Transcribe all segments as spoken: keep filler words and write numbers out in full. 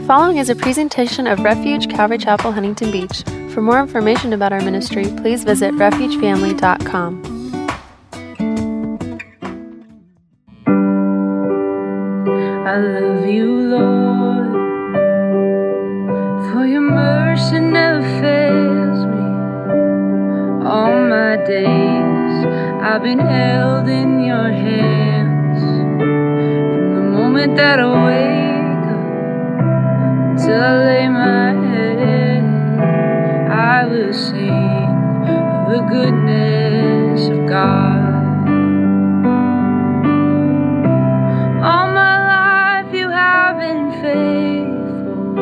following is a presentation of Refuge Calvary Chapel, Huntington Beach. For more information about our ministry, please visit refuge family dot com. I love you, Lord, for your mercy never fails me. All my days I've been held in your hands. From the moment that I wake up till I lay my head, I will sing of the goodness of God. Faithful.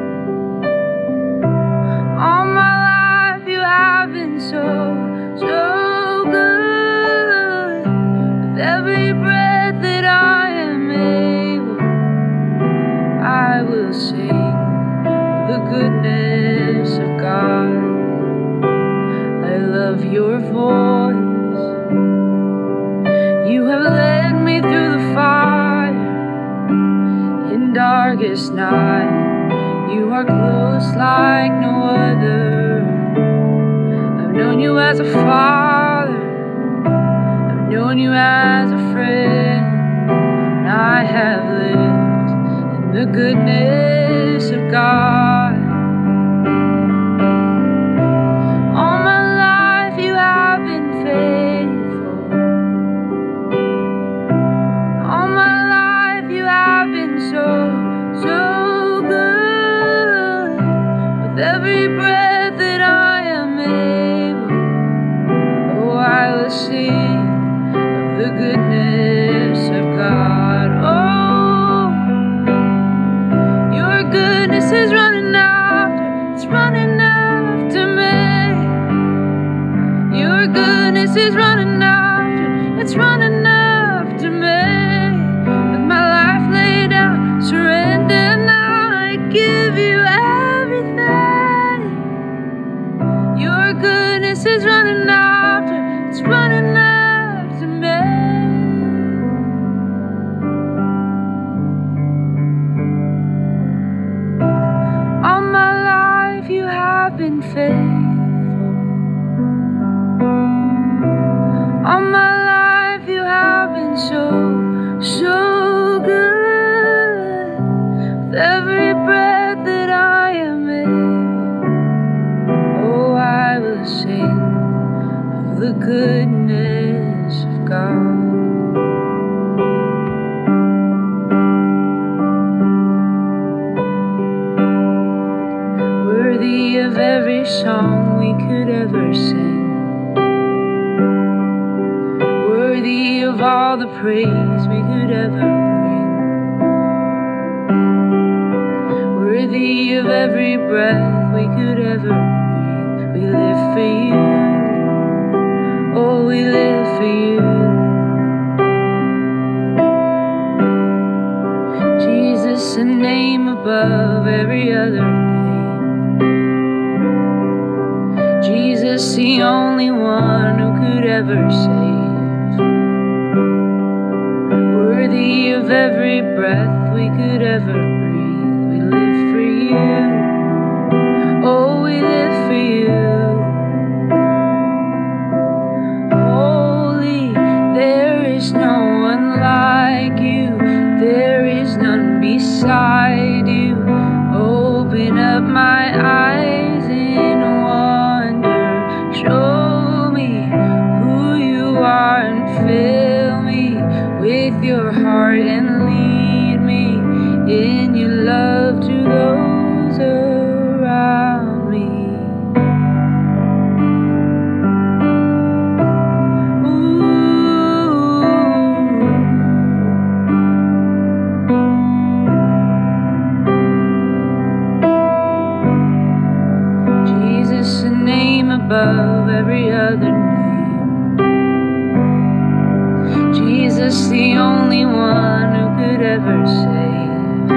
All my life you have been so, so good. With every breath that I am able, I will sing of the goodness of God. I love your voice. You have led me through the fire. Darkest night, you are close like no other. I've known you as a father, I've known you as a friend, and I have lived in the goodness of God. All my life you have been faithful. All my life you have been so so good. With every breath that I am able, oh, I will sing of the goodness of God. Oh, your goodness is running after, it's running after me. Your goodness is running after, it's running after me. With my life laid out, surrender now, I give you everything. Your goodness is running after, it's running after me. All my life you have been faithful. All my life you have been so, so good. With every breath that I am able, oh, I will sing of the goodness of God. Worthy of every song we could ever sing, worthy of all the praise we could ever bring, worthy of every breath we could ever breathe. We live for you, oh, we live for you. Jesus, a name above every other name. Jesus, the only one who could ever save. Worthy of every breath we could ever breathe. We live for you, oh, we live for you. Holy, there is no one like you, there is none beside you. Open up my eyes in wonder, show me who you are and fill me with your heart and lead me in your love to those around me. Jesus, a name above every other name. Jesus, the only one who could ever save.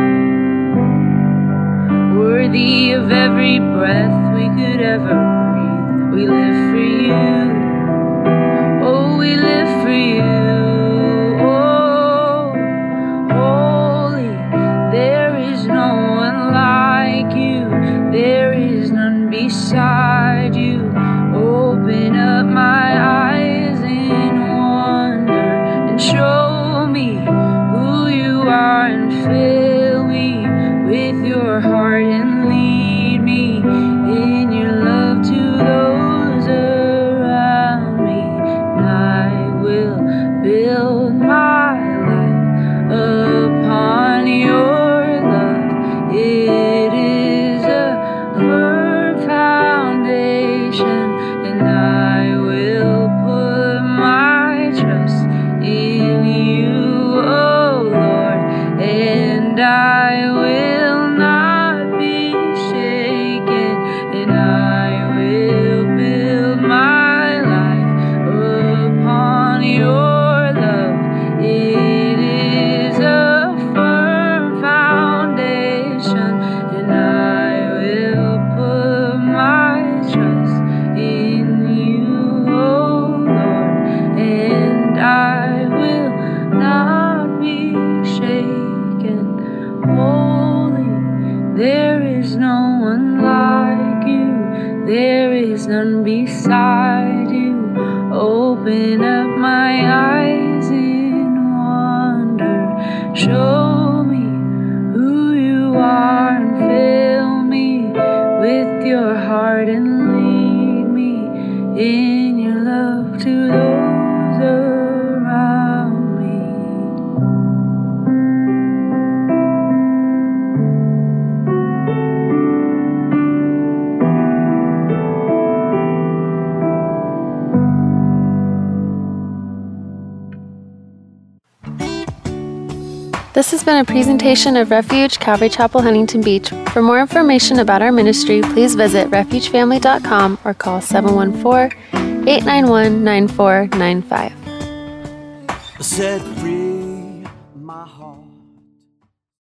Worthy of every breath we could ever breathe. We live for you, oh, we live for you. Oh, holy, there is no one like beside you. Open up my eyes in wonder and show me who you are, and fill me with your heart and lead me in your love to those around me. And I will build my life upon your love. It is a firm foundation, and I will put my trust in you, oh Lord, and I will not be shaken, and I will build my life upon your love. It is a firm foundation, and I will put my trust in you, oh Lord, and I will not be shaken. Holy, there is no one like you, there is none beside you. Open up my eyes in wonder, show me who you are, and fill me with your heart and lead me in your love to those around me. This has been a presentation of Refuge Calvary Chapel, Huntington Beach. For more information about our ministry, please visit refuge family dot com or call seven one four, eight nine one, nine four nine five. Set free my heart.